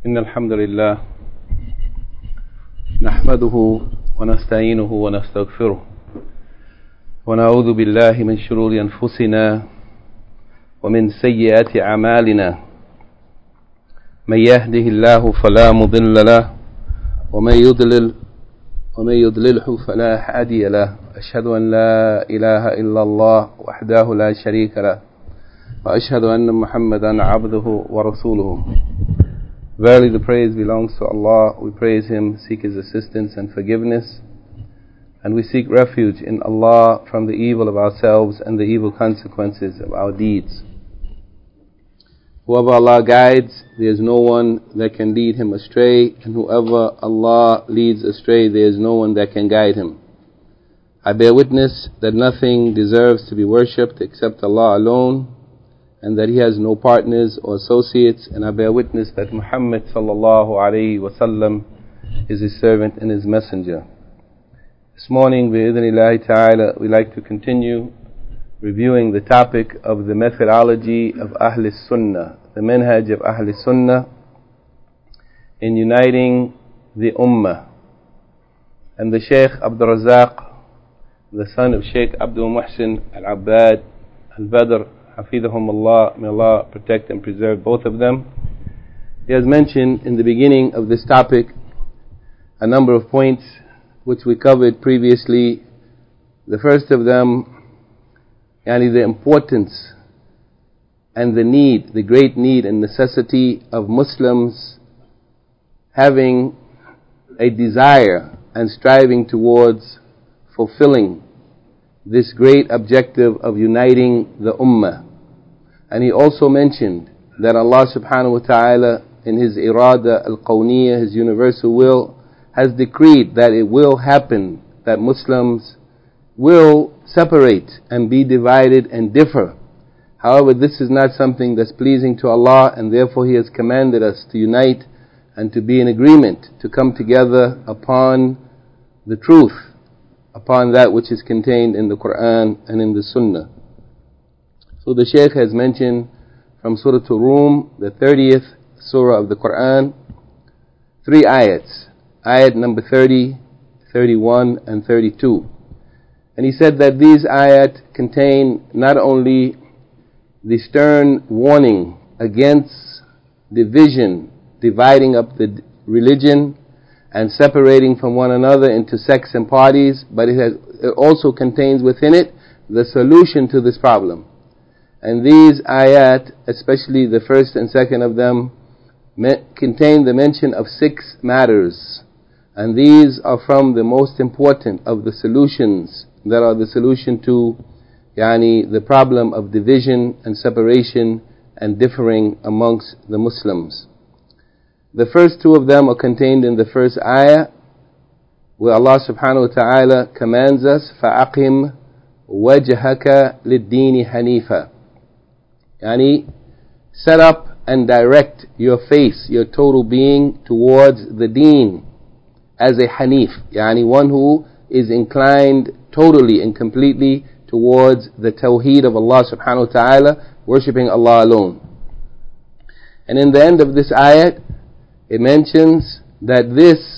إن الحمد لله نحمده ونستعينه ونستغفره ونعوذ بالله من شرور أنفسنا ومن سيئات أعمالنا من يهده الله فلا مضل له ومن يضلله فلا هادي له أشهد أن لا إله إلا الله وحده لا شريك له وأشهد أن محمدا عبده ورسوله. Verily the praise belongs to Allah. We praise Him, seek His assistance and forgiveness, and we seek refuge in Allah from the evil of ourselves and the evil consequences of our deeds. Whoever Allah guides, there is no one that can lead him astray, and whoever Allah leads astray, there is no one that can guide him. I bear witness that nothing deserves to be worshipped except Allah alone, and that He has no partners or associates, and I bear witness that Muhammad sallallahu alayhi wa sallam is His servant and His messenger. This morning, bi'idhnillahi ta'ala, we like to continue reviewing the topic of the methodology of Ahl Sunnah, the manhaj of Ahl Sunnah in uniting the Ummah. And the Shaykh Abdul Razak, the son of Shaykh Abdul Muhsin Al-Abbad Al-Badr, Hafidhahum Allah, may Allah protect and preserve both of them. He has mentioned in the beginning of this topic a number of points which we covered previously. The first of them, the importance and the need, the great need and necessity of Muslims having a desire and striving towards fulfilling this great objective of uniting the Ummah. And he also mentioned that Allah subhanahu wa ta'ala in His irada al-qawniyah, His universal will, has decreed that it will happen, that Muslims will separate and be divided and differ. However, this is not something that's pleasing to Allah, and therefore He has commanded us to unite and to be in agreement, to come together upon the truth, upon that which is contained in the Quran and in the Sunnah. So the Shaykh has mentioned from Surah Ar-Rum, the 30th Surah of the Quran, 3 ayats. Ayat number 30, 31 and 32. And he said that these ayat contain not only the stern warning against division, dividing up the religion and separating from one another into sects and parties, but it also contains within it the solution to this problem. And these ayat, especially the first and second of them, contain the mention of 6 matters. And these are from the most important of the solutions that are the solution to the problem of division and separation and differing amongst the Muslims. The first 2 of them are contained in the first ayah, where Allah subhanahu wa ta'ala commands us, فَأَقِمْ وَجْهَكَ لِلدِّينِ حَنِيفًا. Set up and direct your face, your total being towards the deen as a hanif, one who is inclined totally and completely towards the tawheed of Allah subhanahu wa ta'ala, worshipping Allah alone. And in the end of this ayat, it mentions that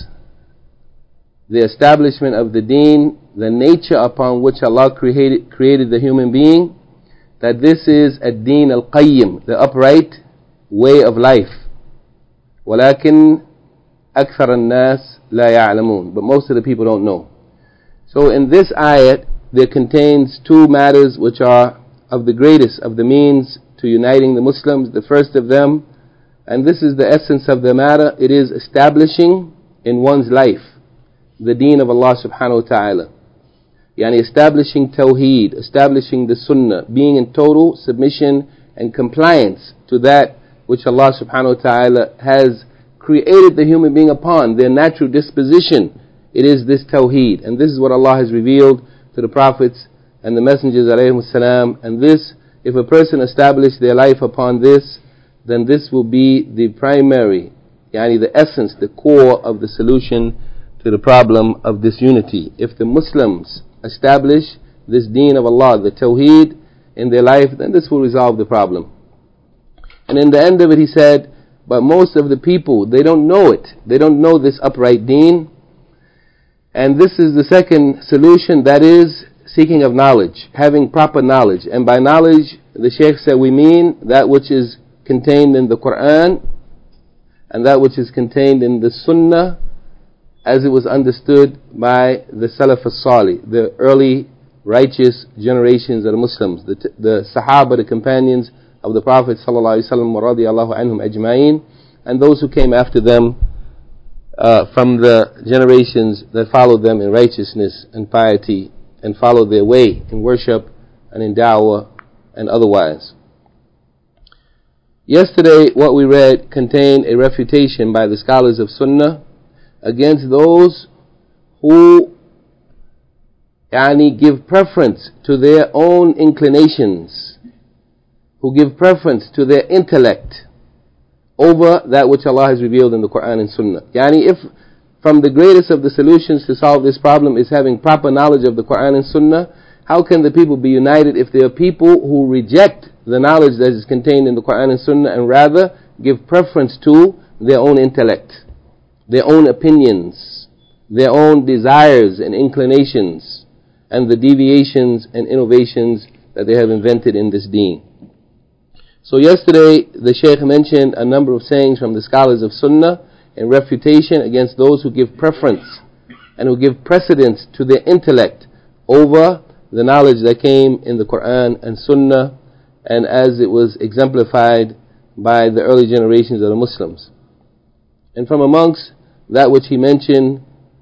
the establishment of the deen, the nature upon which Allah created the human being, that this is ad-deen al-qayyim, the upright way of life. وَلَكِنْ أَكْثَرَ النَّاسِ لَا يَعْلَمُونَ. But most of the people don't know. So in this ayat, there contains 2 matters which are of the greatest of the means to uniting the Muslims. The first of them, and this is the essence of the matter, it is establishing in one's life the deen of Allah subhanahu wa ta'ala. Establishing tawheed, establishing the sunnah, being in total submission and compliance to that which Allah subhanahu wa ta'ala has created the human being upon, their natural disposition. It is this tawheed, and this is what Allah has revealed to the prophets and the messengers alayhimus salam. And this, if a person establishes their life upon this, then this will be the primary, the essence, the core of the solution to the problem of disunity. If the Muslims establish this deen of Allah, the tawheed, in their life, then this will resolve the problem. And in the end of it, he said, but most of the people, they don't know it. They don't know this upright deen. And this is the second solution, that is seeking of knowledge, having proper knowledge. And by knowledge, the Shaykh said, we mean that which is contained in the Quran and that which is contained in the Sunnah as it was understood by the Salaf as-Salih, the early righteous generations of the Muslims, the Sahaba, the companions of the Prophet sallallahu alaihi wasallam, radiyallahu anhum ajma'in, and those who came after them from the generations that followed them in righteousness and piety and followed their way in worship and in da'wah and otherwise. Yesterday, what we read contained a refutation by the scholars of Sunnah against those who give preference to their own inclinations, who give preference to their intellect over that which Allah has revealed in the Quran and Sunnah. If from the greatest of the solutions to solve this problem is having proper knowledge of the Quran and Sunnah, how can the people be united if there are people who reject the knowledge that is contained in the Quran and Sunnah and rather give preference to their own intellect, their own opinions, their own desires and inclinations, and the deviations and innovations that they have invented in this deen? So yesterday the Shaykh mentioned a number of sayings from the scholars of Sunnah in refutation against those who give preference and who give precedence to their intellect over the knowledge that came in the Quran and Sunnah, and as it was exemplified by the early generations of the Muslims. And from amongst that which he mentioned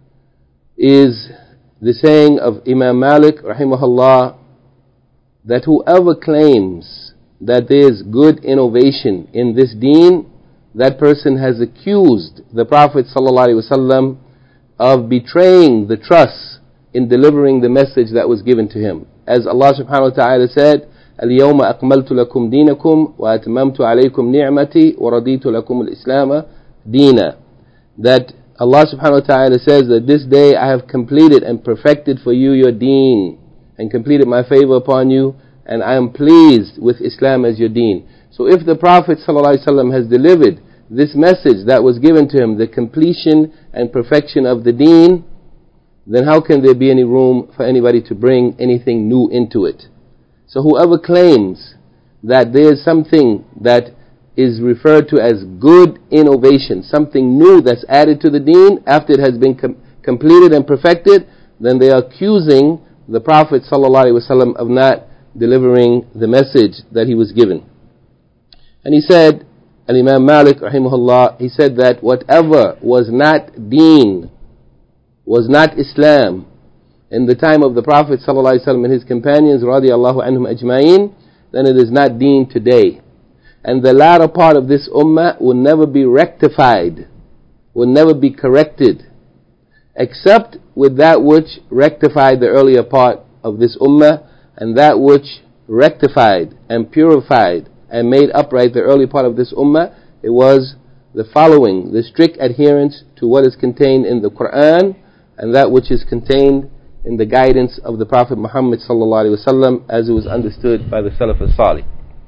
is the saying of Imam Malik rahimahullah, that whoever claims that there is good innovation in this deen, that person has accused the Prophet ﷺ of betraying the trust in delivering the message that was given to him. As Allah subhanahu wa ta'ala said, اليوم أكملت لكم دينكم وأتممت عليكم نعمتي ورضيت لكم الإسلام دينا. That Allah subhanahu wa ta'ala says that this day I have completed and perfected for you your deen and completed my favor upon you, and I am pleased with Islam as your deen. So if the Prophet ﷺ has delivered this message that was given to him, the completion and perfection of the deen, then how can there be any room for anybody to bring anything new into it? So whoever claims that there is something that is referred to as good innovation, something new that's added to the deen after it has been completed and perfected, then they are accusing the Prophet ﷺ of not delivering the message that he was given. And he said, Al-Imam Malik rahimahullah, he said that whatever was not deen, was not Islam in the time of the Prophet ﷺ and his companions radiyallahu anhum ajma'in, then it is not deen today. And the latter part of this ummah will never be rectified, will never be corrected, except with that which rectified the earlier part of this ummah, and that which rectified and purified and made upright the early part of this ummah. It was the following, the strict adherence to what is contained in the Quran and that which is contained in the guidance of the Prophet Muhammad sallallahu alaihi wasallam as it was understood by the Salaf as-Salih.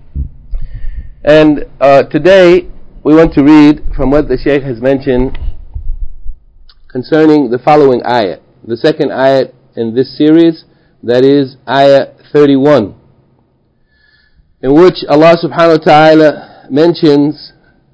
And today we want to read from what the Shaykh has mentioned concerning the following ayat, the second ayat in this series, that is ayat 31, in which Allah subhanahu wa ta'ala mentions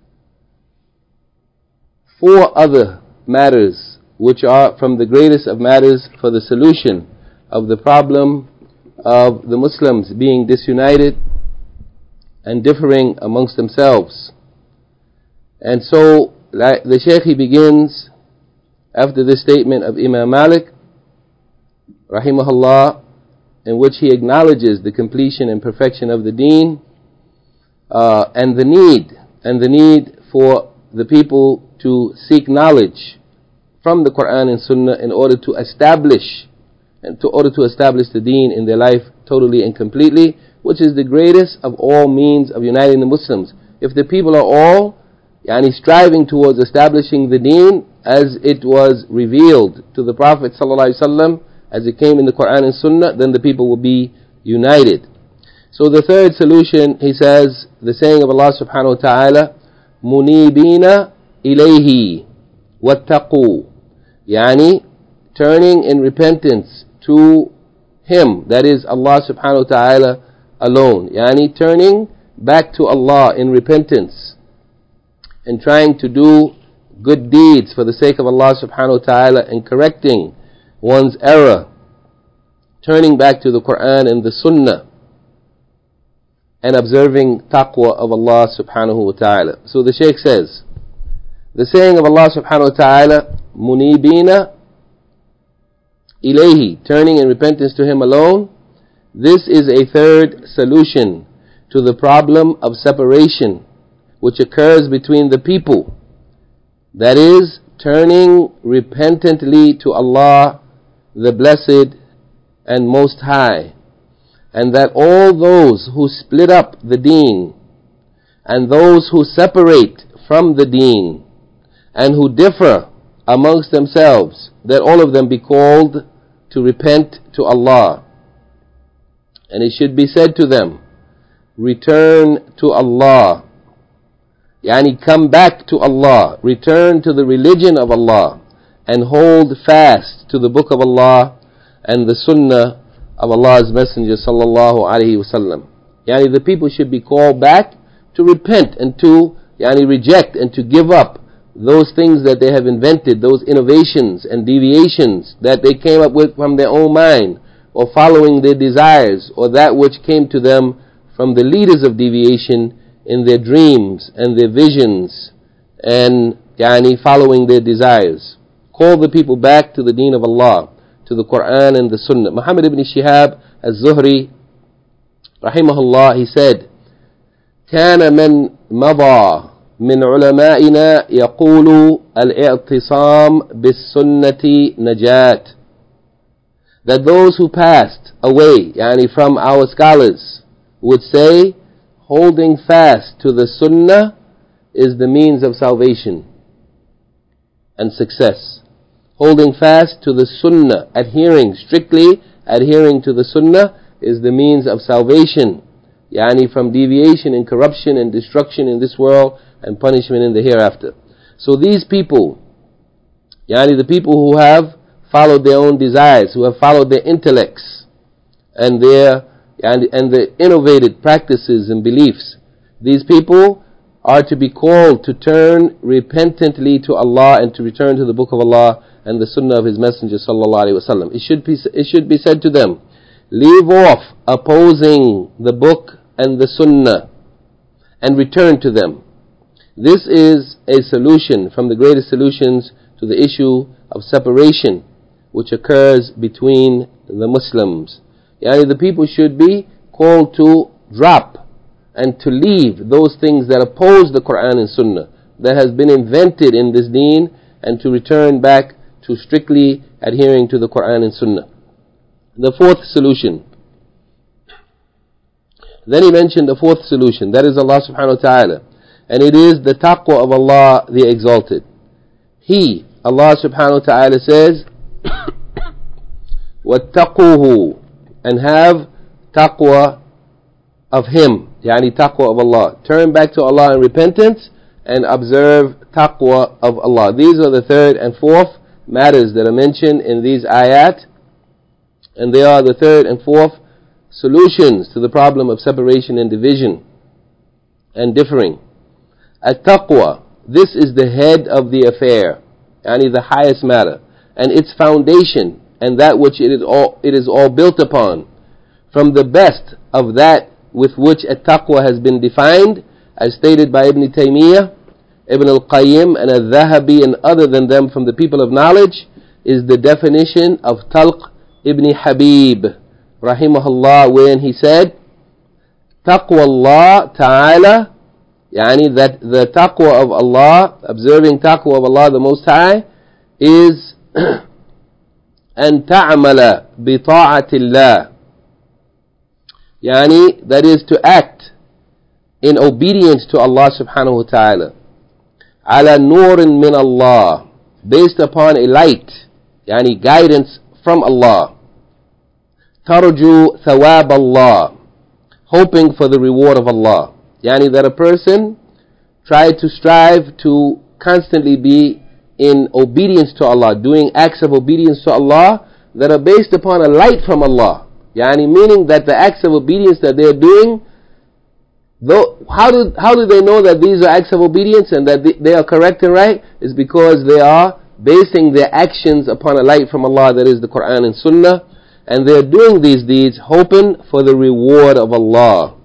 4 other matters which are from the greatest of matters for the solution of the problem of the Muslims being disunited and differing amongst themselves. And so the Shaykh, he begins after this statement of Imam Malik rahimahullah, in which he acknowledges the completion and perfection of the deen and the need for the people to seek knowledge from the Quran and Sunnah in order to establish the deen in their life totally and completely, which is the greatest of all means of uniting the Muslims. If the people are all striving towards establishing the deen as it was revealed to the Prophet ﷺ, as it came in the Quran and Sunnah, then the people will be united. So the third solution, he says, the saying of Allah subhanahu wa ta'ala, منيبين إليه واتقوا, يعني turning in repentance to Him, that is Allah subhanahu wa ta'ala alone, yani turning back to Allah in repentance and trying to do good deeds for the sake of Allah subhanahu wa ta'ala and correcting one's error, turning back to the Quran and the Sunnah and observing taqwa of Allah subhanahu wa ta'ala. So the Shaykh says, the saying of Allah subhanahu wa ta'ala, munibina ilayhi, turning in repentance to Him alone, this is a third solution to the problem of separation which occurs between the people. That is, turning repentantly to Allah, the Blessed and Most High, and that all those who split up the deen and those who separate from the deen and who differ amongst themselves, that all of them be called to repent to Allah. And it should be said to them, return to Allah, yani come back to Allah, return to the religion of Allah, and hold fast to the book of Allah and the Sunnah of Allah's Messenger sallallahu alaihi wasallam. Yani the people should be called back to repent and to reject and to give up those things that they have invented, those innovations and deviations that they came up with from their own mind, or following their desires, or that which came to them from the leaders of deviation in their dreams and their visions, and following their desires. Call the people back to the deen of Allah, to the Quran and the Sunnah. Muhammad ibn Shihab al-Zuhri rahimahullah, he said, كان من مضى من علمائنا يقول الاعتصام بالسنة نجاة, that those who passed away from our scholars would say, holding fast to the Sunnah is the means of salvation and success. Holding fast to the Sunnah, strictly adhering to the Sunnah, is the means of salvation, from deviation and corruption and destruction in this world and punishment in the hereafter. So these people, the people who have followed their own desires, who have followed their intellects and their innovated practices and beliefs, these people are to be called to turn repentantly to Allah and to return to the book of Allah and the Sunnah of His Messenger sallallahu alaihi wasallam. It should be said to them, leave off opposing the book and the Sunnah and return to them. This is a solution from the greatest solutions to the issue of separation which occurs between the Muslims. The people should be called to drop and to leave those things that oppose the Quran and Sunnah that has been invented in this deen, and to return back to strictly adhering to the Quran and Sunnah. The fourth solution. Then he mentioned the fourth solution, that is Allah subhanahu wa ta'ala, and it is the taqwa of Allah the Exalted. He, Allah subhanahu wa ta'ala says, وَاتَّقُوهُ, and have taqwa of Him, taqwa of Allah. Turn back to Allah in repentance and observe taqwa of Allah. These are the third and fourth matters that are mentioned in these ayat, and they are the third and fourth solutions to the problem of separation and division and differing. At-taqwa, this is the head of the affair, the highest matter, and its foundation, and that which it is all built upon. From the best of that with which at-taqwa has been defined, as stated by Ibn Taymiyyah, Ibn al-Qayyim, and al-Dhahabi, and other than them from the people of knowledge, is the definition of Talq ibn Habib rahimahullah, wherein he said, taqwa Allah ta'ala, that the taqwa of Allah, observing taqwa of Allah the Most High, is أن تعمل بطاعة الله, that is to act in obedience to Allah subhanahu wa ta'ala, على نور من Allah, based upon a light, guidance from Allah, ترجو ثواب الله, hoping for the reward of Allah, that a person try to strive to constantly be in obedience to Allah, doing acts of obedience to Allah that are based upon a light from Allah. Meaning that the acts of obedience that they are doing, how do they know that these are acts of obedience and that they are correct and right? Is because they are basing their actions upon a light from Allah, that is the Quran and Sunnah, and they are doing these deeds hoping for the reward of Allah.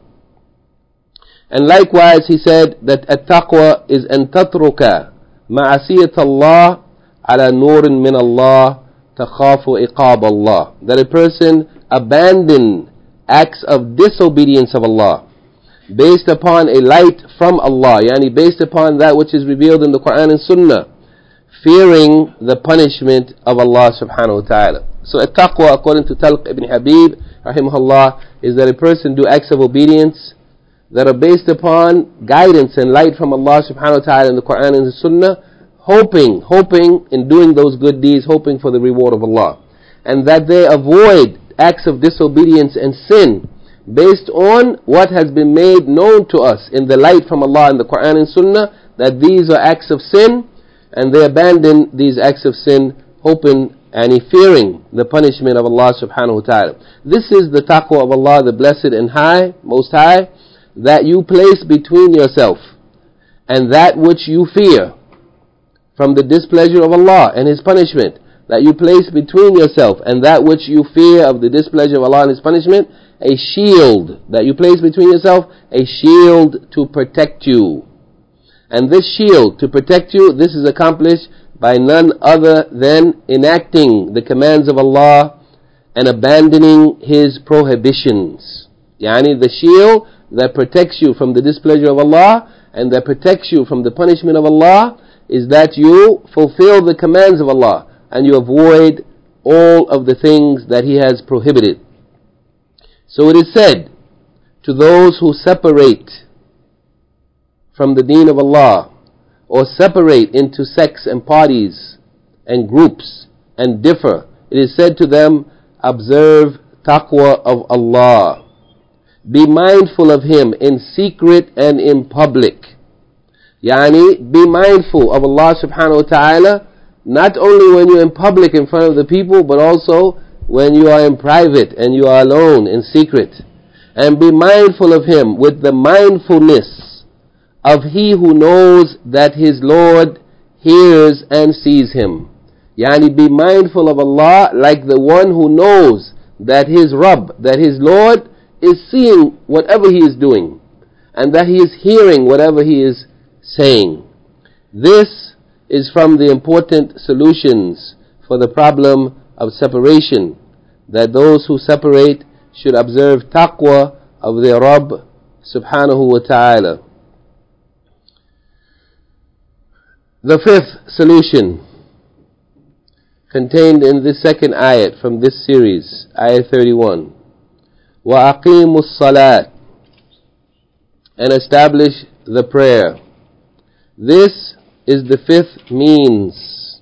And likewise he said that at-taqwa is an tatruka ma'asiyat Allah ala nurin min Allah takhafu iqab Allah, that a person abandon acts of disobedience of Allah based upon a light from Allah, based upon that which is revealed in the Quran and Sunnah, fearing the punishment of Allah subhanahu wa ta'ala. So at-taqwa, according to Talq ibn Habib rahimahullah, is that a person do acts of obedience that are based upon guidance and light from Allah subhanahu wa ta'ala in the Quran and the Sunnah, hoping in doing those good deeds, hoping for the reward of Allah. And that they avoid acts of disobedience and sin based on what has been made known to us in the light from Allah in the Quran and Sunnah, that these are acts of sin, and they abandon these acts of sin, hoping and fearing the punishment of Allah subhanahu wa ta'ala. This is the taqwa of Allah, the blessed and high, most high, that you place between yourself and that which you fear from the displeasure of Allah and His punishment, that you place between yourself and that which you fear of the displeasure of Allah and His punishment, a shield that you place between yourself, a shield to protect you. And this shield to protect you, this is accomplished by none other than enacting the commands of Allah and abandoning His prohibitions. The shield that protects you from the displeasure of Allah and that protects you from the punishment of Allah is that you fulfill the commands of Allah and you avoid all of the things that He has prohibited. So it is said to those who separate from the deen of Allah, or separate into sects and parties and groups and differ, it is said to them, observe taqwa of Allah. Be mindful of Him in secret and in public. Be mindful of Allah subhanahu wa ta'ala, not only when you're in public in front of the people, but also when you are in private and you are alone in secret. And be mindful of Him with the mindfulness of he who knows that his Lord hears and sees him. Be mindful of Allah like the one who knows that his Rabb, that his Lord is seeing whatever he is doing and that He is hearing whatever he is saying. This is from the important solutions for the problem of separation, that those who separate should observe taqwa of their Rabb subhanahu wa ta'ala. The fifth solution contained in this second ayat from this series, ayat 31. وَأَقِيمُوا الصَّلَاةِ, and establish the prayer. This is the fifth means,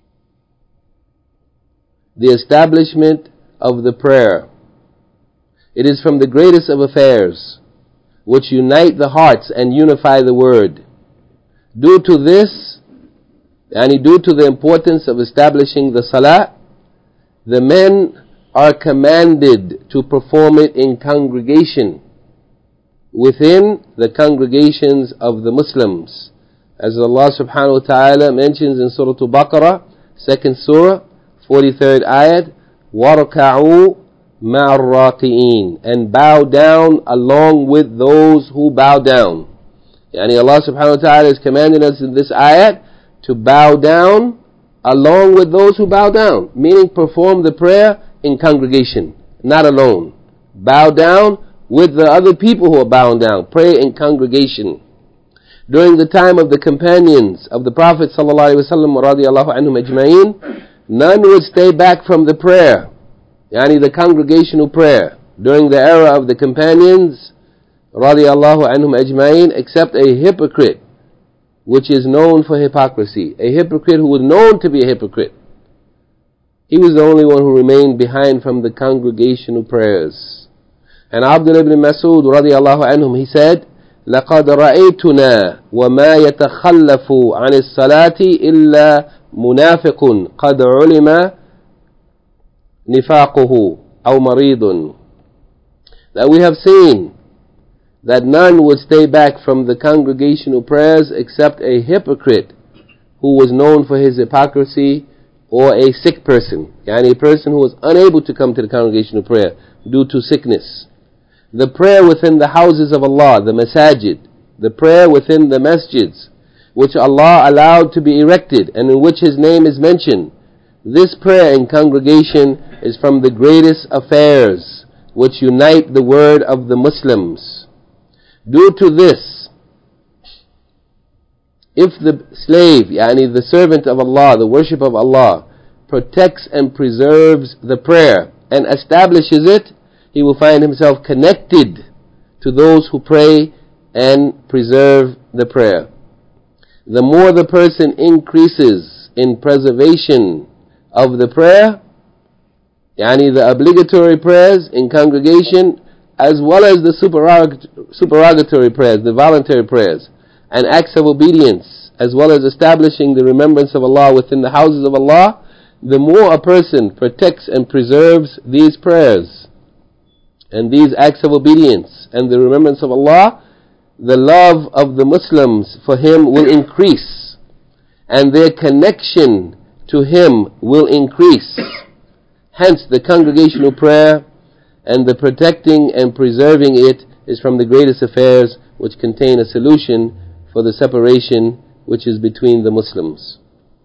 the establishment of the prayer. It is from the greatest of affairs, which unite the hearts and unify the word. Due to this, due to the importance of establishing the salah, the men are commanded to perform it in congregation, within the congregations of the Muslims. As Allah subhanahu wa ta'ala mentions in Surah Al-Baqarah, 2nd Surah, 43rd ayat, وَارْكَعُوا مَعَ الرَّاكِعِينَ, and bow down along with those who bow down. Allah subhanahu wa ta'ala is commanding us in this ayat to bow down along with those who bow down, meaning perform the prayer in congregation, not alone. Bow down with the other people who are bowing down. Pray in congregation. During the time of the companions of the Prophet sallallahu alaihi wasallam radiyallahu anhum ajma'in, none would stay back from the prayer, the congregational prayer, during the era of the companions radiyallahu anhum ajma'in, except a hypocrite, which is known for hypocrisy. A hypocrite who was known to be a hypocrite. He was the only one who remained behind from the congregational prayers. And Abdullah ibn Mas'ud radiyallahu anhum, he said لقد رأيتنا وما يتخلف عن الصلاة إلا منافق قد علم نفاقه أو مريض. That we have seen that none would stay back from the congregational prayers except a hypocrite who was known for his hypocrisy, or a sick person, yani a person who was unable to come to the congregational prayer due to sickness. The prayer within the houses of Allah, the masajid, the prayer within the masjids, which Allah allowed to be erected and in which His name is mentioned, this prayer in congregation is from the greatest affairs which unite the word of the Muslims. Due to this, if the slave, yani the servant of Allah, the worship of Allah, protects and preserves the prayer and establishes it, he will find himself connected to those who pray and preserve the prayer. The more the person increases in preservation of the prayer, yani the obligatory prayers in congregation, as well as the supererogatory prayers, the voluntary prayers, and acts of obedience, as well as establishing the remembrance of Allah within the houses of Allah, the more a person protects and preserves these prayers and these acts of obedience and the remembrance of Allah, the love of the Muslims for him will increase, and their connection to him will increase. Hence the congregational prayer and the protecting and preserving it is from the greatest affairs which contain a solution for the separation which is between the Muslims.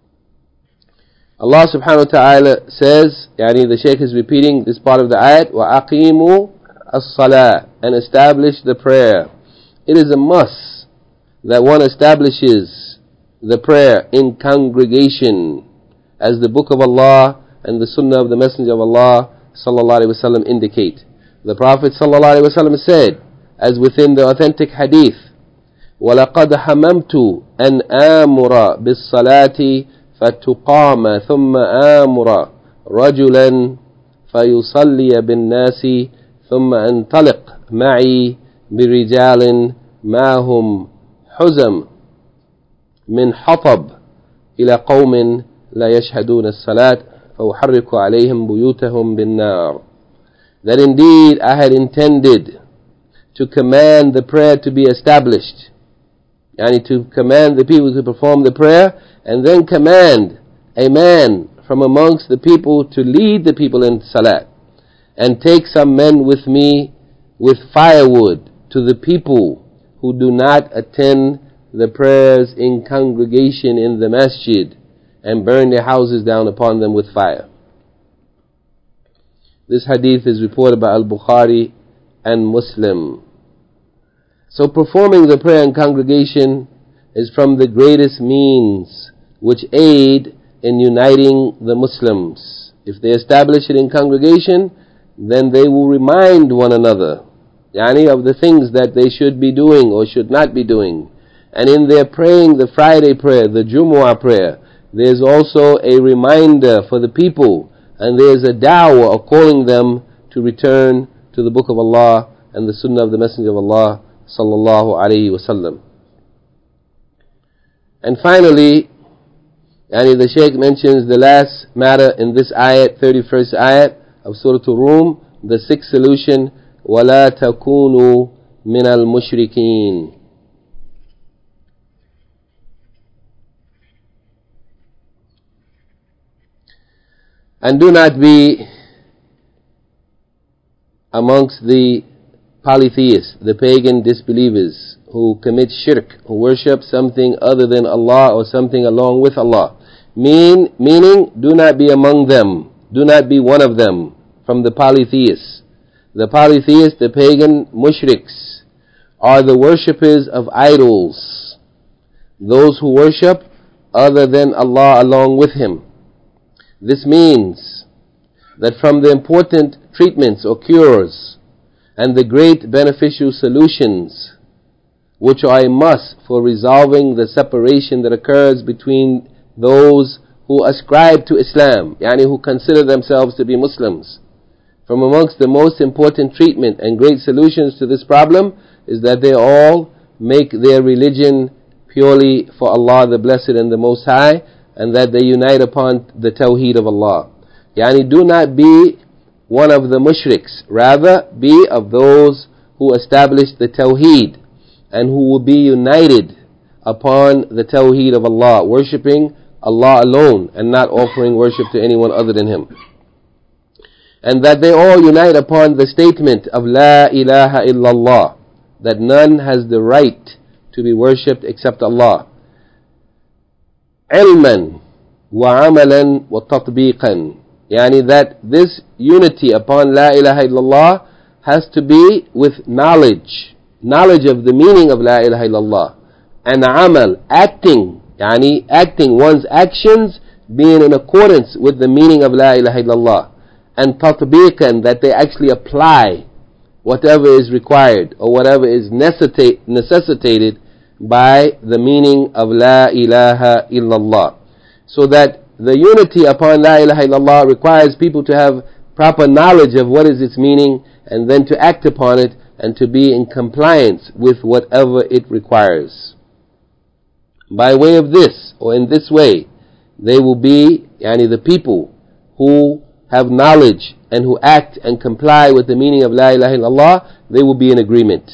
Allah subhanahu wa ta'ala says, yani the Shaykh is repeating this part of the ayat, وَأَقِيمُوا الصَّلَاةِ, and establish the prayer. It is a must that one establishes the prayer in congregation, as the Book of Allah and the Sunnah of the Messenger of Allah sallallahu alaihi wasallam indicate. The Prophet sallallahu alaihi wasallam said, as within the authentic hadith, وَلَقَدْ حَمَمْتُ أَنْ آمُرَ بِالصَّلَاةِ فَتُقَامَ ثُمَّ آمُرَ رَجُلًا فَيُصَلِّيَ بِالنَّاسِ ثُمَّ أَنْطَلِقْ مَعِي بِرِجَالٍ مَاهُمْ حُزَمْ مِنْ حَطَبٍ إِلَى قَوْمٍ لَا يَشْهَدُونَ الصَّلَاةِ فَأُحَرِّقُ عَلَيْهِمْ بُيُوتَهُمْ بِالنَّارِ. That indeed I had intended to command the prayer to be established, yani to command the people to perform the prayer, and then command a man from amongst the people to lead the people in salat, and take some men with me with firewood to the people who do not attend the prayers in congregation in the masjid, and burn their houses down upon them with fire. This hadith is reported by Al-Bukhari and Muslim. So performing the prayer in congregation is from the greatest means which aid in uniting the Muslims. If they establish it in congregation, then they will remind one another, yani of the things that they should be doing or should not be doing. And in their praying the Friday prayer, the Jumu'ah prayer, there's also a reminder for the people, and there's a da'wah calling them to return to the Book of Allah and the Sunnah of the Messenger of Allah sallallahu alayhi wasallam. And finally, yani the Shaykh mentions the last matter in this ayat, 31st ayat of Surah Ar-Rum, the sixth solution, وَلَا تَكُونُوا مِنَ الْمُشْرِكِينَ. And do not be amongst the polytheists, the pagan disbelievers who commit shirk, who worship something other than Allah or something along with Allah. Meaning, do not be among them, do not be one of them from the polytheists. The polytheists, the pagan mushriks, are the worshippers of idols, those who worship other than Allah along with Him. This means that from the important treatments or cures and the great beneficial solutions which are a must for resolving the separation that occurs between those who ascribe to Islam, yani who consider themselves to be Muslims, from amongst the most important treatment and great solutions to this problem is that they all make their religion purely for Allah the Blessed and the Most High, and that they unite upon the Tawheed of Allah. Yani do not be one of the mushriks, rather be of those who establish the Tawheed and who will be united upon the Tawheed of Allah, worshipping Allah alone and not offering worship to anyone other than Him. And that they all unite upon the statement of La ilaha illallah, that none has the right to be worshipped except Allah. Ilman wa amalan wa tatbiqan. Yani that this unity upon La ilaha illallah has to be with knowledge of the meaning of La ilaha illallah, and amal, acting, yani acting, one's actions being in accordance with the meaning of La ilaha illallah, and tatbiqan, that they actually apply whatever is required or whatever is necessitated by the meaning of La ilaha illallah. So that the unity upon La ilaha illallah requires people to have proper knowledge of what is its meaning, and then to act upon it and to be in compliance with whatever it requires. By way of this, or in this way, they will be, yani the people who have knowledge and who act and comply with the meaning of La ilaha illallah, they will be in agreement.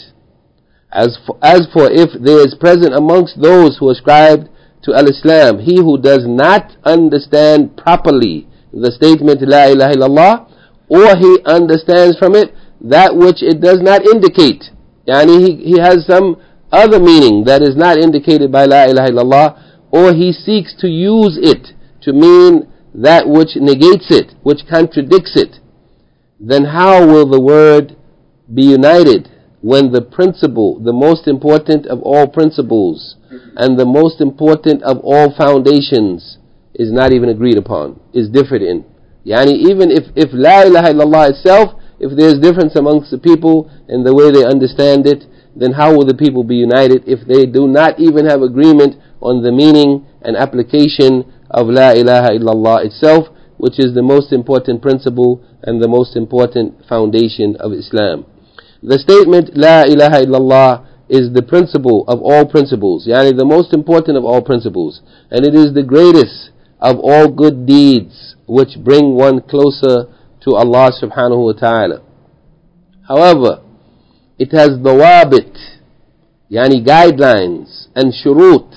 As for if there is present amongst those who ascribe to al-Islam he who does not understand properly the statement La ilaha illallah, or he understands from it that which it does not indicate, yani he has some other meaning that is not indicated by La ilaha illallah, or he seeks to use it to mean that which negates it, which contradicts it, then how will the word be united when the principle, the most important of all principles and the most important of all foundations is not even agreed upon, is differed in? Yani even if La ilaha illallah itself, if there is difference amongst the people in the way they understand it, then how will the people be united if they do not even have agreement on the meaning and application of La ilaha illallah itself, which is the most important principle and the most important foundation of Islam? The statement La ilaha illallah is the principle of all principles, yani the most important of all principles, and it is the greatest of all good deeds which bring one closer to Allah subhanahu wa ta'ala. However, it has dawabit, yani guidelines, and shurut,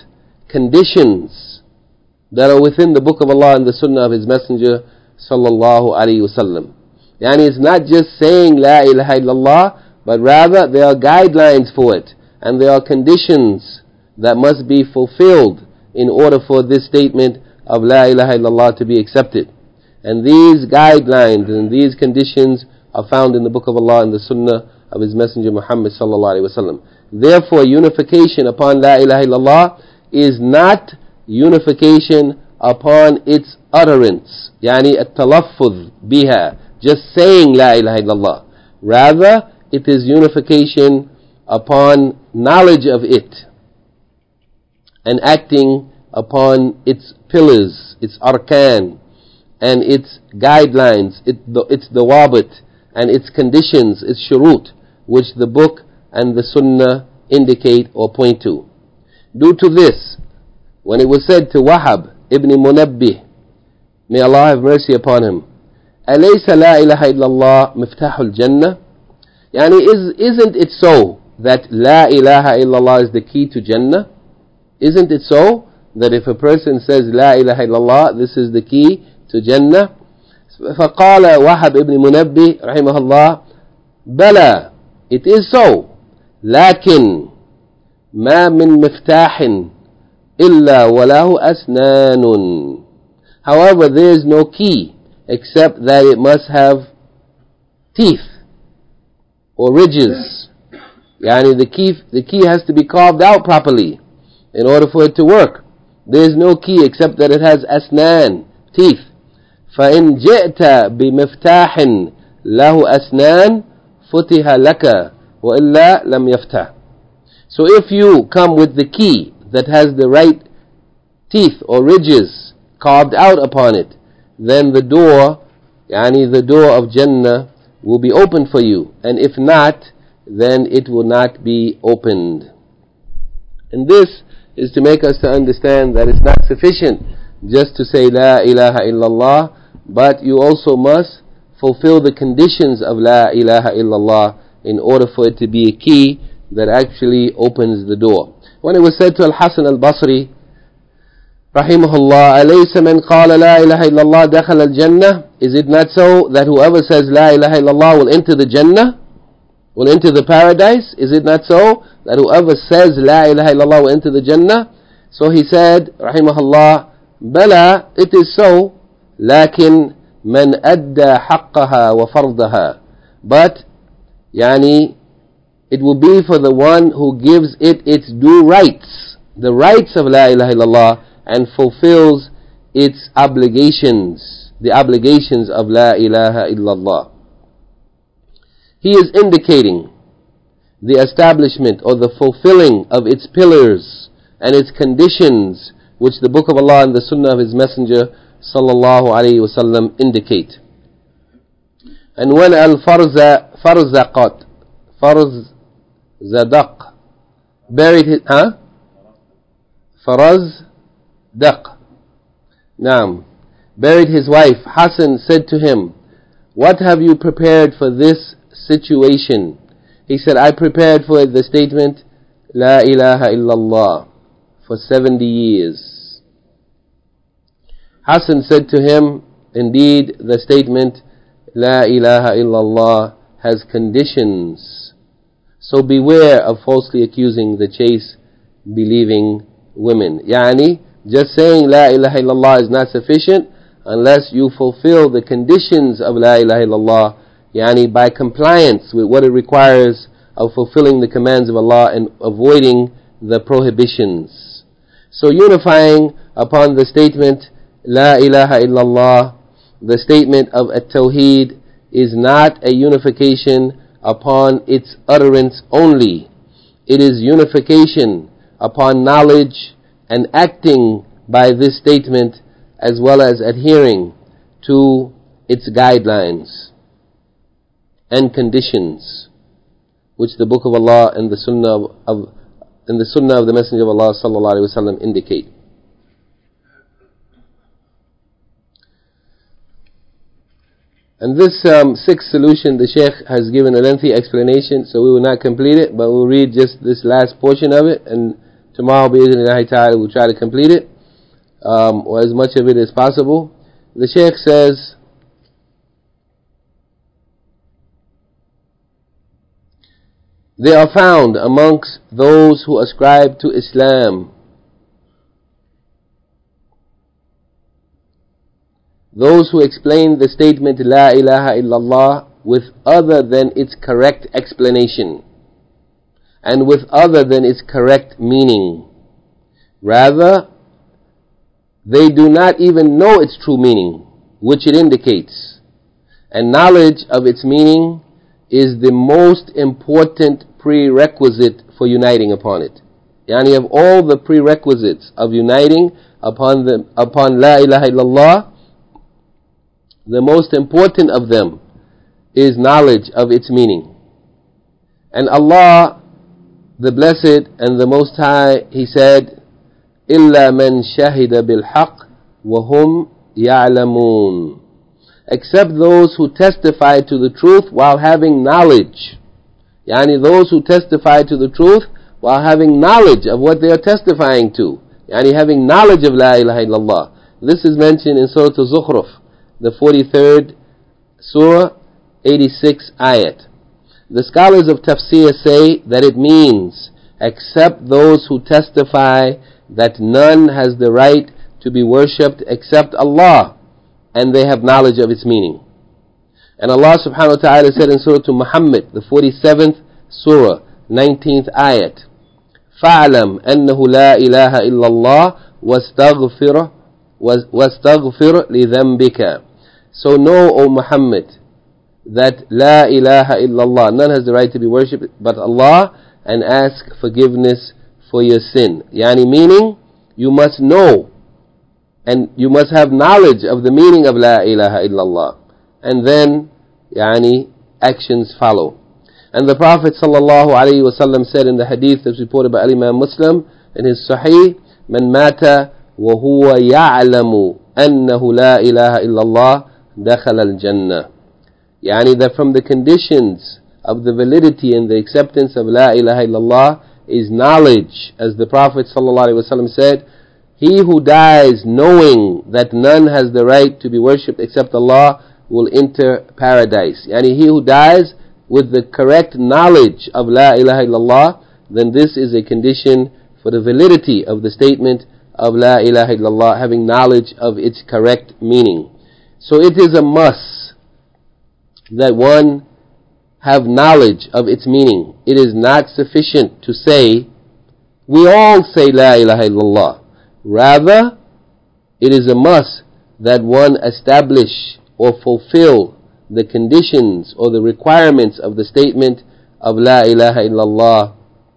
conditions that are within the book of Allah and the sunnah of His Messenger sallallahu alayhi wasallam. Yani it's not just saying La ilaha illallah, but rather there are guidelines for it, and there are conditions that must be fulfilled in order for this statement of La ilaha illallah to be accepted. And these guidelines and these conditions are found in the book of Allah and the sunnah of His Messenger Muhammad sallallahu alaihi wasallam. Therefore, unification upon La ilaha illallah is not unification upon its utterance, yani at-talaffuz biha, just saying La ilaha illallah. Rather, it is unification upon knowledge of it and acting upon its pillars, its arkan, and its guidelines, its dawabit, and its conditions, its shurut, which the book and the sunnah indicate or point to. Due to this, when it was said to Wahab ibn Munabbih, may Allah have mercy upon him, أَلَيْسَ لَا إِلَهَ إِلَّا اللَّهِ مِفْتَحُ الْجَنَّةِ, yani isn't it so that La ilaha illallah is the key to Jannah? Isn't it so that if a person says La ilaha illallah, this is the key to Jannah? فقال وهب ibn Munabbih رحمه الله, بلى, it is so, لكن ما من مفتاح إلا وله أسنان. However, there is no key except that it must have teeth or ridges. Yani the key has to be carved out properly in order for it to work. There is no key except that it has asnan, teeth. فإن جئت بمفتاح له أسنان فتح لك وإلا لم يفتح. So if you come with the key that has the right teeth or ridges carved out upon it, then the door, yani the door of Jannah, will be open for you, and if not, then it will not be opened. And this is to make us to understand that it's not sufficient just to say La ilaha illallah, but you also must fulfill the conditions of La ilaha illallah in order for it to be a key that actually opens the door. When it was said to Al-Hasan al-Basri, rahimahullah, أَلَيْسَ مَنْ قَالَ لَا إِلَهَ إِلَّا اللَّهِ دَخَلَ الْجَنَّةِ, is it not so that whoever says La ilaha illallah will enter the Jannah, will enter the paradise? Is it not so that whoever says La ilaha illallah will enter the Jannah? So he said, rahimahullah, Bala, it is so, لكن من أدى حقها وفرضها, but it will be for the one who gives it its due rights, the rights of La ilaha illallah, and fulfills its obligations, the obligations of La ilaha illallah. He is indicating the establishment or the fulfilling of its pillars and its conditions, which the Book of Allah and the Sunnah of His Messenger sallallahu alayhi wasallam indicate. And when Farzadaq buried his buried his wife, Hassan said to him, what have you prepared for this situation? He said, I prepared for it the statement La ilaha illallah for 70 years. Hassan said to him, indeed the statement La ilaha illallah has conditions, so beware of falsely accusing the chaste believing women. Just saying La ilaha illallah is not sufficient unless you fulfill the conditions of La ilaha illallah, by compliance with what it requires of fulfilling the commands of Allah and avoiding the prohibitions. So unifying upon the statement La ilaha illallah, the statement of at-tawheed, is not a unification upon its utterance only. It is unification upon knowledge and acting by this statement, as well as adhering to its guidelines and conditions, which the Book of Allah and the Sunnah of the Messenger of Allah sallallahu alaihi wasallam indicate. And this sixth solution, the Shaykh has given a lengthy explanation, so we will not complete it, but we'll read just this last portion of it, and tomorrow, bi'idhnillahi ta'ala, we'll try to complete it, or as much of it as possible. The Shaykh says, there are found amongst those who ascribe to Islam those who explain the statement La ilaha illallah with other than its correct explanation and with other than its correct meaning. Rather, they do not even know its true meaning, which it indicates. And knowledge of its meaning is the most important prerequisite for uniting upon it. Of all the prerequisites of uniting upon La ilaha illallah, the most important of them is knowledge of its meaning. And Allah, the Blessed and the Most High, He said, إِلَّا مَنْ شَهِدَ بِالْحَقِّ وَهُمْ يَعْلَمُونَ, except those who testify to the truth while having knowledge. Those who testify to the truth while having knowledge of what they are testifying to. Having knowledge of La ilaha illallah. This is mentioned in Surah Al-Zukhruf, the 43rd Surah, 86th ayat. The scholars of tafsir say that it means except those who testify that none has the right to be worshipped except Allah, and they have knowledge of its meaning. And Allah subhanahu wa ta'ala said in Surah Muhammad, the 47th Surah, 19th ayat, فَاعْلَمْ أَنَّهُ لَا إِلَهَ إِلَّا اللَّهِ وَاسْتَغْفِرْ لِذَنْبِكَ. So know, O Muhammad, that La ilaha illallah, none has the right to be worshipped but Allah, and ask forgiveness for your sin. Meaning, you must know and you must have knowledge of the meaning of La ilaha illallah, and then actions follow. And the Prophet sallallahu alaihi wasallam said in the hadith that's reported by Imam Muslim, in his Sahih, من مات وهو يعلم أنه لا إله إلا الله دخل الجنة. Yani that from the conditions of the validity and the acceptance of La ilaha illallah is knowledge, as the Prophet ﷺ said, he who dies knowing that none has the right to be worshipped except Allah will enter paradise. Yani he who dies with the correct knowledge of La ilaha illallah, then this is a condition for the validity of the statement of La ilaha illallah, having knowledge of its correct meaning. So it is a must that one have knowledge of its meaning. It is not sufficient to say, we all say La ilaha illallah. Rather, it is a must that one establish or fulfill the conditions or the requirements of the statement of La ilaha illallah.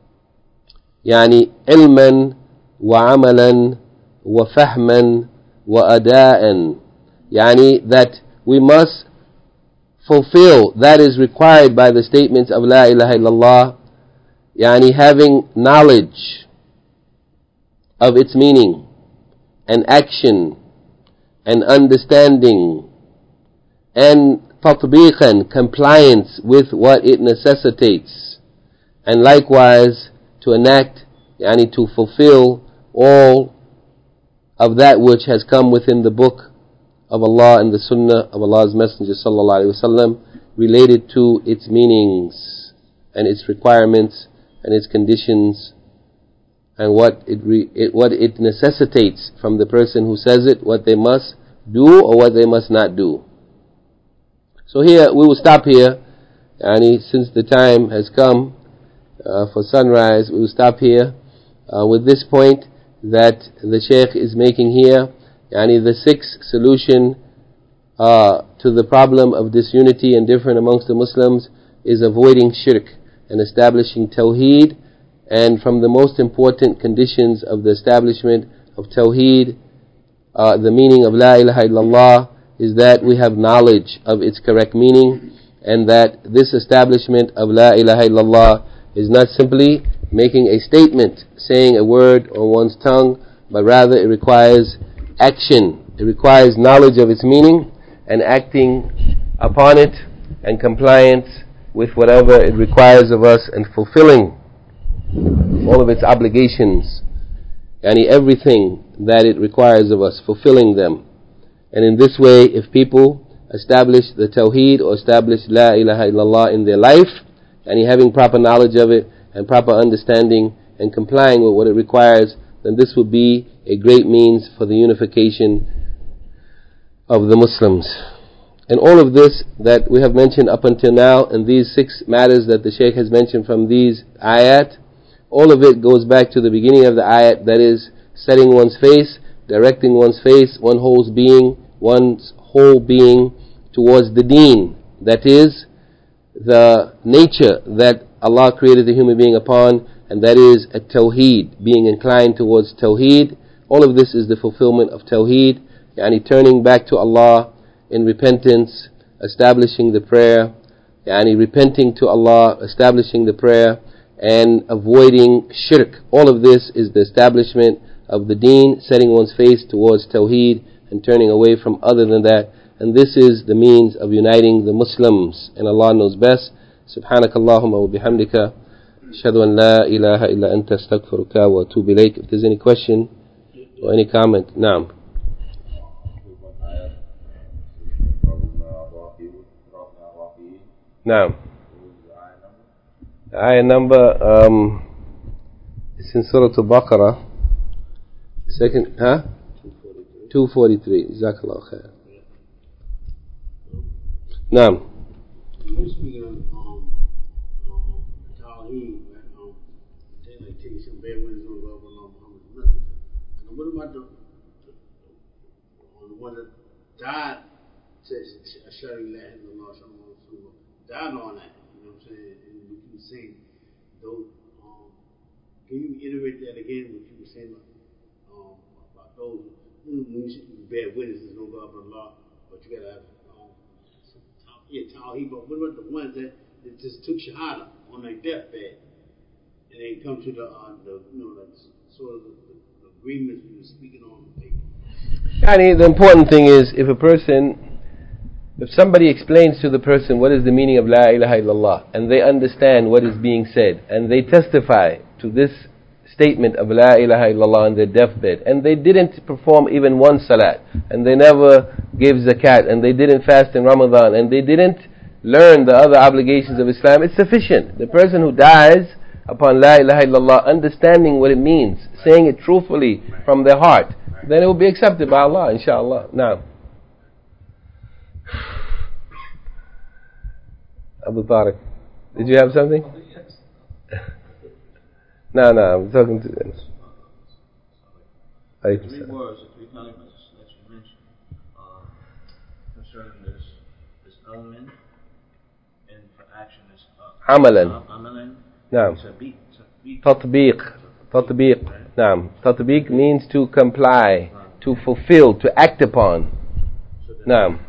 Yani ilman wa amalan wa fahman wa ada'an. Yani that we must fulfill that is required by the statements of La ilaha illallah, yani having knowledge of its meaning and action and understanding and tatbiqan, compliance with what it necessitates, and likewise to enact, yani to fulfill all of that which has come within the book of Allah and the Sunnah of Allah's Messenger sallallahu alaihi wasallam related to its meanings and its requirements and its conditions and what it necessitates from the person who says it, what they must do or what they must not do. So here we will stop here, and since the time has come for sunrise, we will stop here with this point that the Shaykh is making here. Yani the sixth solution to the problem of disunity and difference amongst the Muslims is avoiding shirk and establishing tawheed. And from the most important conditions of the establishment of tawheed, the meaning of La ilaha illallah, is that we have knowledge of its correct meaning, and that this establishment of La ilaha illallah is not simply making a statement, saying a word on one's tongue, but rather it requires action. It requires knowledge of its meaning and acting upon it and compliance with whatever it requires of us and fulfilling all of its obligations, and everything that it requires of us, fulfilling them. And in this way, if people establish the tawheed or establish La ilaha illallah in their life, and having proper knowledge of it and proper understanding and complying with what it requires, then this would be a great means for the unification of the Muslims. And all of this that we have mentioned up until now, and these six matters that the Shaykh has mentioned from these ayat, all of it goes back to the beginning of the ayat, that is, setting one's face, directing one's face, one's whole being towards the deen, that is, the nature that Allah created the human being upon, and that is a tawheed, being inclined towards tawheed. All of this is the fulfillment of tawheed, yani turning back to Allah in repentance, establishing the prayer, yani repenting to Allah, establishing the prayer, and avoiding shirk. All of this is the establishment of the deen, setting one's face towards tawheed and turning away from other than that. And this is the means of uniting the Muslims, and Allah knows best. Subhanakallahumma wa bihamdika, ashhadu an la ilaha illa anta, astaghfiruka wa atubu ilayk. If there's any question or any comment, naam. Naam. The ayah number it's in Surah Al-Baqarah, second, 243. Jazakallah khair. Naam. You're speaking of Tawheed, like taking some bad witness on God, Muhammad Messenger. And what about the one that died, says Ashhadu an la ilaha illallah, died on that, you know what I'm saying? And what you were saying, those, can you iterate that again, what you were saying about those, when you say bad witnesses on God, but you gotta have Tawheed, but what about the ones that just took Shahada on their deathbed and they come to the sort of the agreements we were speaking on. The important thing is if somebody explains to the person what is the meaning of La ilaha illallah, and they understand what is being said, and they testify to this statement of La ilaha illallah on their deathbed, and they didn't perform even one salat, and they never gave zakat, and they didn't fast in Ramadan, and they didn't learn the other obligations of Islam, it's sufficient. The person who dies upon La ilaha illallah, understanding what it means, saying it truthfully from their heart, then it will be accepted by Allah, inshallah. Now, Abu Tariq, did you have something? No, I'm talking to them. 3 words or 3 kalimas that you mentioned concerning this element, and for action is amalan. No. Tatbiq. No. Tatbiq means to comply, to fulfill, to act upon. No.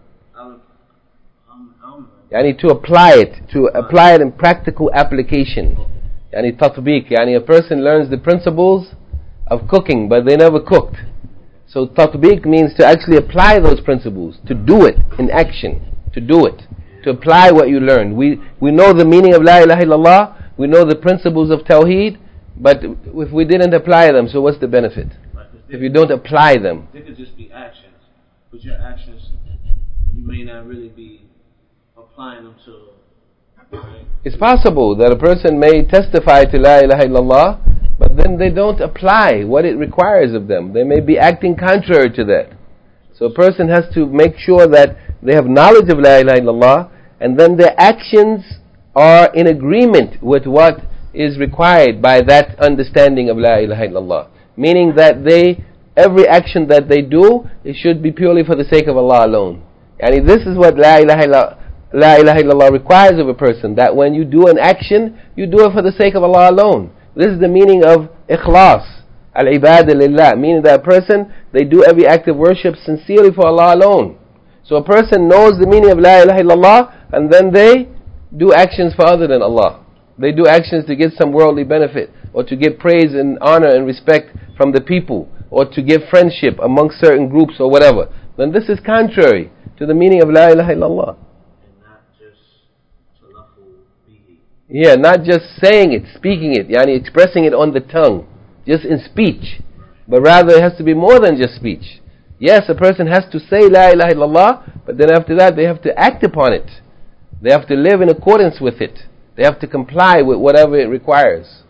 To apply it in practical application. Tatbiq, a person learns the principles of cooking, but they never cooked. So tatbiq means to actually apply those principles, to do it in action, to apply what you learned. We know the meaning of La ilaha illallah, we know the principles of Tawheed, but if we didn't apply them, so what's the benefit? If you don't apply them. They could just be actions, but your actions, you may not really be applying them to. Right? It's possible that a person may testify to La ilaha illallah, but then they don't apply what it requires of them. They may be acting contrary to that. So a person has to make sure that they have knowledge of La ilaha illallah, and then their actions are in agreement with what is required by that understanding of La ilaha illallah. Meaning that every action that they do, it should be purely for the sake of Allah alone. And this is what La ilaha illallah requires of a person, that when you do an action, you do it for the sake of Allah alone. This is the meaning of ikhlas, al-ibadah lillah, meaning that a person, they do every act of worship sincerely for Allah alone. So a person knows the meaning of La ilaha illallah, and then they do actions for other than Allah. They do actions to get some worldly benefit, or to get praise and honor and respect from the people, or to get friendship amongst certain groups or whatever. Then this is contrary to the meaning of La ilaha illallah. And not just talaffu bihi. Yeah, not just saying it, speaking it, expressing it on the tongue, just in speech. But rather it has to be more than just speech. Yes, a person has to say La ilaha illallah, but then after that they have to act upon it. They have to live in accordance with it. They have to comply with whatever it requires.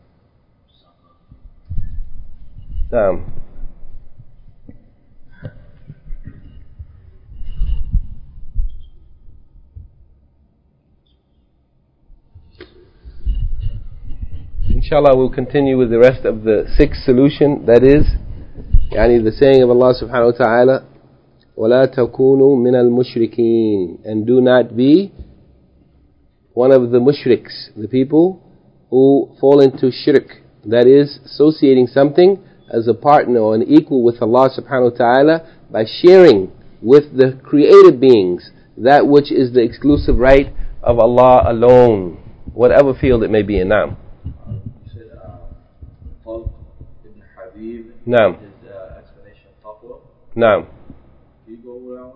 Inshallah, we'll continue with the rest of the 6th solution. That is, the saying of Allah subhanahu wa ta'ala, وَلَا تَكُونُوا مِنَ الْمُشْرِكِينَ, and do not be one of the mushriks, the people who fall into shirk, that is, associating something as a partner or an equal with Allah subhanahu wa ta'ala by sharing with the created beings that which is the exclusive right of Allah alone, whatever field it may be in. Naam. You said Talq ibn Habib, Naam. his explanation of taqwa. Naam. Can you go over that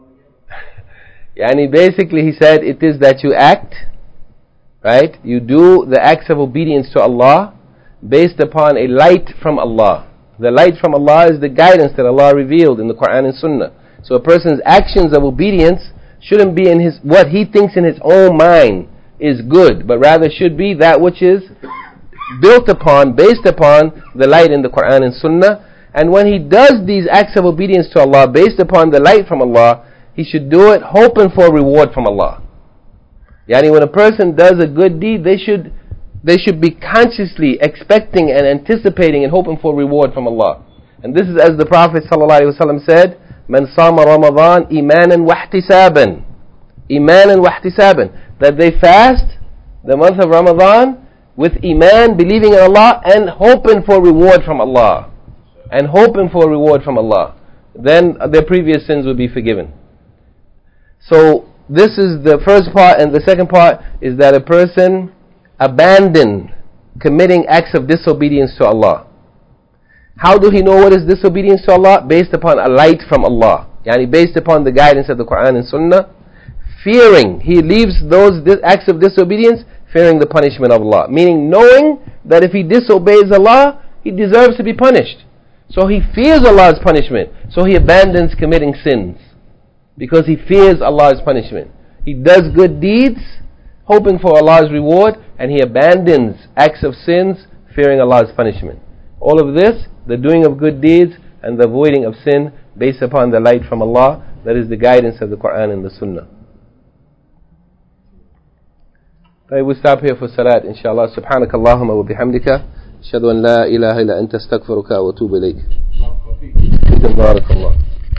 one again? Basically he said it is that you act, right? You do the acts of obedience to Allah based upon a light from Allah. The light from Allah is the guidance that Allah revealed in the Quran and Sunnah. So a person's actions of obedience shouldn't be in what he thinks in his own mind is good, but rather should be that which is built upon, based upon the light in the Quran and Sunnah. And when he does these acts of obedience to Allah based upon the light from Allah, he should do it hoping for a reward from Allah. When a person does a good deed, they should be consciously expecting and anticipating and hoping for reward from Allah. And this is as the Prophet ﷺ said, "Man sama Ramadan imanan wahtisaban." Imanan wahtisaban. That they fast the month of Ramadan with iman, believing in Allah, and hoping for reward from Allah. And hoping for reward from Allah. Then their previous sins will be forgiven. So this is the first part, and the second part is that a person abandon committing acts of disobedience to Allah. How do he know what is disobedience to Allah? Based upon a light from Allah. Yani based upon the guidance of the Quran and Sunnah. Fearing. He leaves those acts of disobedience fearing the punishment of Allah. Meaning knowing that if he disobeys Allah, he deserves to be punished. So he fears Allah's punishment. So he abandons committing sins. Because he fears Allah's punishment. He does good deeds, hoping for Allah's reward, and he abandons acts of sins, fearing Allah's punishment. All of this, the doing of good deeds and the avoiding of sin, based upon the light from Allah, that is the guidance of the Quran and the Sunnah. Okay, we'll stop here for Salat, inshallah. Subhanaka Allahumma wa bihamdika. Ashhadu an la ilaha illa anta astaghfiruka wa atubu ilayk. Barakallah.